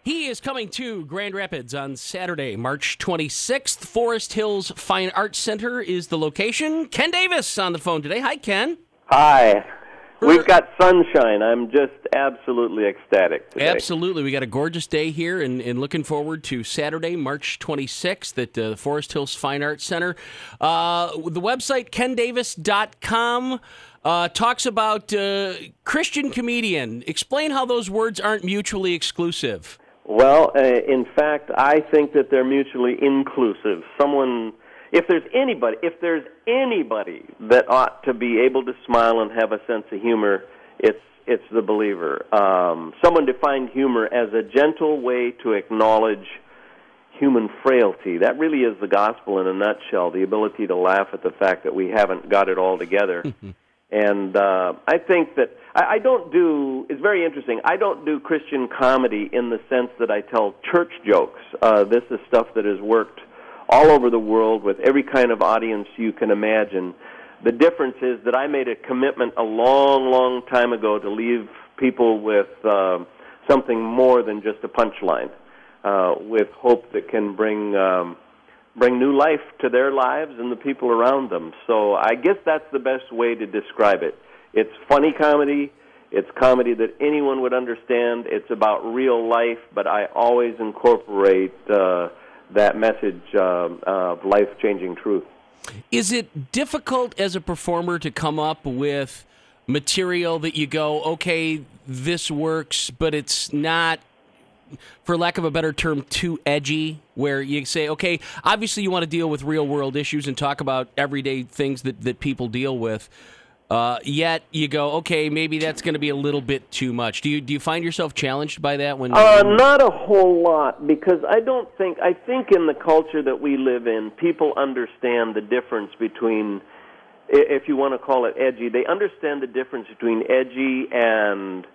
He is coming to Grand Rapids on Saturday, March 26th. Forest Hills Fine Arts Center is the location. Ken Davis on the phone today. Hi, Ken. Hi. We've got sunshine. I'm just absolutely ecstatic today. Absolutely. We got a gorgeous day here and looking forward to Saturday, March 26th at the Forest Hills Fine Arts Center. The website, kendavis.com, talks about Christian comedian. Explain how those words aren't mutually exclusive. Well, in fact, I think that they're mutually inclusive. If there's anybody that ought to be able to smile and have a sense of humor, it's the believer. Someone defined humor as a gentle way to acknowledge human frailty. That really is the gospel in a nutshell, the ability to laugh at the fact that we haven't got it all together. And I think that it's very interesting, I don't do Christian comedy in the sense that I tell church jokes. This is stuff that has worked all over the world with every kind of audience you can imagine. The difference is that I made a commitment a long, long time ago to leave people with something more than just a punchline, with hope that can bring new life to their lives and the people around them. So I guess that's the best way to describe it. It's funny comedy. It's comedy that anyone would understand. It's about real life, but I always incorporate that message of life-changing truth. Is it difficult as a performer to come up with material that you go, okay, this works, but it's not, for lack of a better term, too edgy, where you say, okay, obviously you want to deal with real-world issues and talk about everyday things that people deal with, yet you go, okay, maybe that's going to be a little bit too much. Do you find yourself challenged by that? Not a whole lot, because I think in the culture that we live in, people understand the difference between, if you want to call it edgy, they understand the difference between edgy and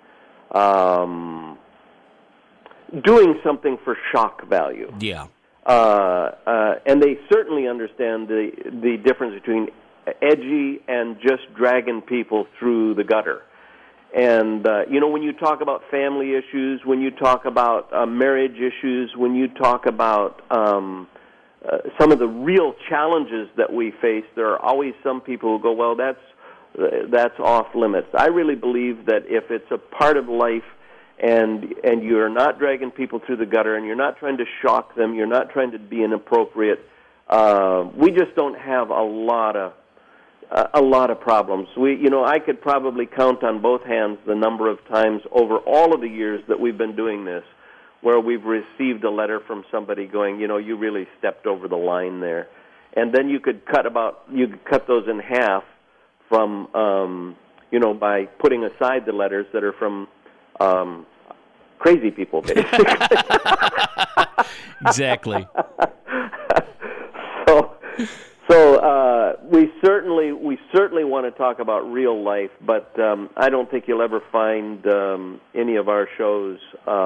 doing something for shock value. Yeah. And they certainly understand the difference between edgy and just dragging people through the gutter. And, when you talk about family issues, when you talk about marriage issues, when you talk about some of the real challenges that we face, there are always some people who go, well, that's off limits. I really believe that if it's a part of life and you're not dragging people through the gutter and you're not trying to shock them, you're not trying to be inappropriate, we just don't have a lot of problems. I could probably count on both hands the number of times over all of the years that we've been doing this where we've received a letter from somebody going, you really stepped over the line there. And then you could cut those in half from, by putting aside the letters that are from crazy people, basically. Exactly. So we certainly want to talk about real life, but I don't think you'll ever find any of our shows.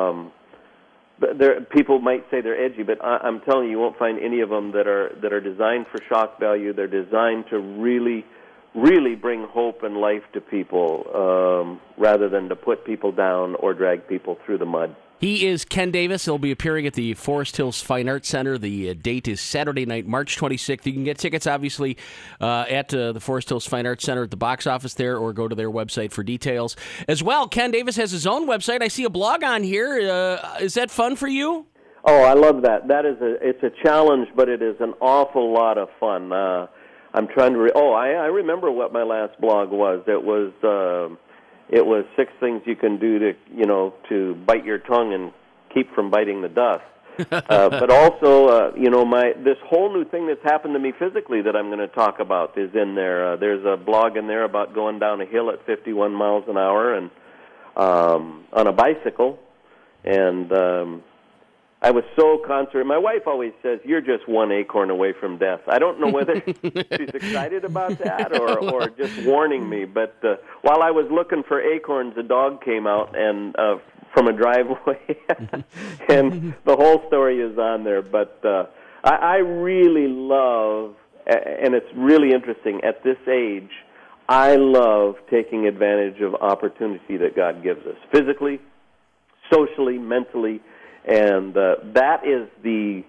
People might say they're edgy, but I'm telling you won't find any of them that are designed for shock value. They're designed to really, really bring hope and life to people, rather than to put people down or drag people through the mud. He is Ken Davis. He'll be appearing at the Forest Hills Fine Arts Center. The date is Saturday night, March 26th. You can get tickets, obviously, at the Forest Hills Fine Arts Center at the box office there, or go to their website for details. As well, Ken Davis has his own website. I see a blog on here. Is that fun for you? Oh, I love that. It's a challenge, but it is an awful lot of fun. I'm trying to. I remember what my last blog was. It was 6 things you can do to bite your tongue and keep from biting the dust. But also, this whole new thing that's happened to me physically that I'm going to talk about is in there. There's a blog in there about going down a hill at 51 miles an hour and on a bicycle. And I was so concerned. My wife always says, you're just one acorn away from death. I don't know whether she's excited about that or just warning me. But while I was looking for acorns, a dog came out and from a driveway. And the whole story is on there. But I really love, and it's really interesting, at this age, I love taking advantage of opportunity that God gives us, physically, socially, mentally, and that is the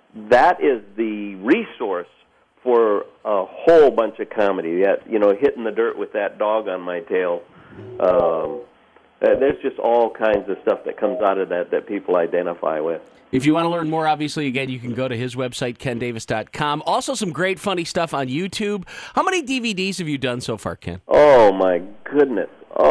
resource for a whole bunch of comedy. That, you know, hitting the dirt with that dog on my tail. There's just all kinds of stuff that comes out of that people identify with. If you want to learn more, obviously, again, you can go to his website, kendavis.com. Also, some great funny stuff on YouTube. How many DVDs have you done so far, Ken? Oh, my goodness.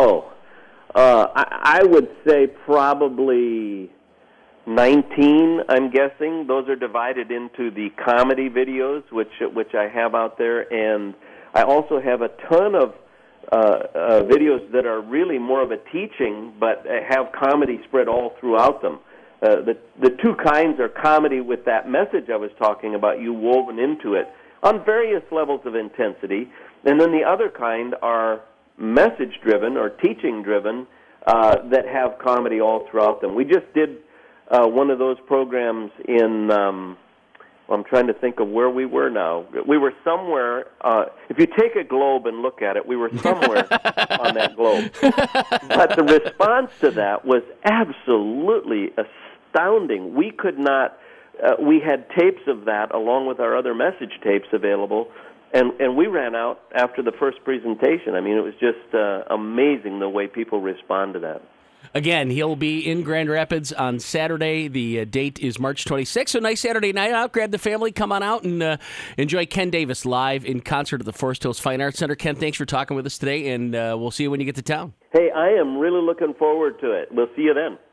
I would say probably 19, I'm guessing. Those are divided into the comedy videos, which I have out there, and I also have a ton of videos that are really more of a teaching, but have comedy spread all throughout them. The two kinds are comedy with that message I was talking about, you woven into it, on various levels of intensity, and then the other kind are message-driven or teaching-driven that have comedy all throughout them. We just did one of those programs in, I'm trying to think of where we were now. We were somewhere, if you take a globe and look at it, we were somewhere on that globe. But the response to that was absolutely astounding. We could not, we had tapes of that along with our other message tapes available, and we ran out after the first presentation. I mean, it was just amazing the way people respond to that. Again, he'll be in Grand Rapids on Saturday. The date is March 26th. So nice Saturday night out. Grab the family, come on out, and enjoy Ken Davis live in concert at the Forest Hills Fine Arts Center. Ken, thanks for talking with us today, and we'll see you when you get to town. Hey, I am really looking forward to it. We'll see you then.